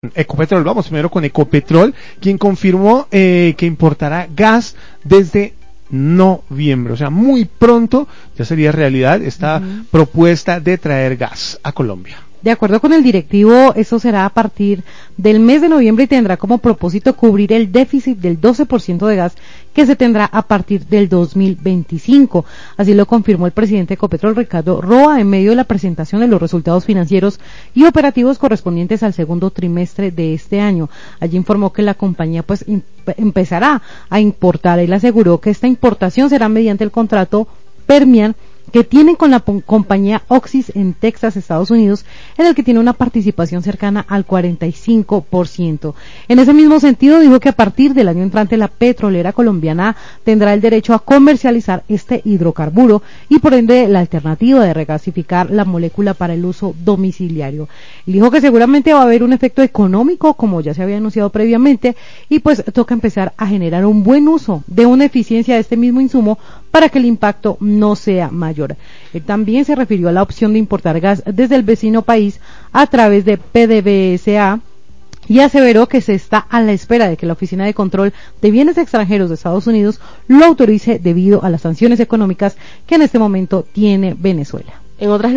Ecopetrol, vamos primero con Ecopetrol, quien confirmó que importará gas desde noviembre, o sea, muy pronto ya sería realidad esta propuesta de traer gas a Colombia. De acuerdo con el directivo, eso será a partir del mes de noviembre y tendrá como propósito cubrir el déficit del 12% de gas que se tendrá a partir del 2025. Así lo confirmó el presidente de Ecopetrol, Ricardo Roa, en medio de la presentación de los resultados financieros y operativos correspondientes al segundo trimestre de este año. Allí informó que la compañía empezará a importar. Él aseguró que esta importación será mediante el contrato Permian que tienen con la compañía Oxys en Texas, Estados Unidos, en el que tiene una participación cercana al 45%. En ese mismo sentido, dijo que a partir del año entrante la petrolera colombiana tendrá el derecho a comercializar este hidrocarburo y por ende la alternativa de regasificar la molécula para el uso domiciliario. Y dijo que seguramente va a haber un efecto económico, como ya se había anunciado previamente, y pues toca empezar a generar un buen uso de una eficiencia de este mismo insumo para que el impacto no sea mayor. Él también se refirió a la opción de importar gas desde el vecino país a través de PDVSA y aseveró que se está a la espera de que la Oficina de Control de Bienes Extranjeros de Estados Unidos lo autorice debido a las sanciones económicas que en este momento tiene Venezuela. En otras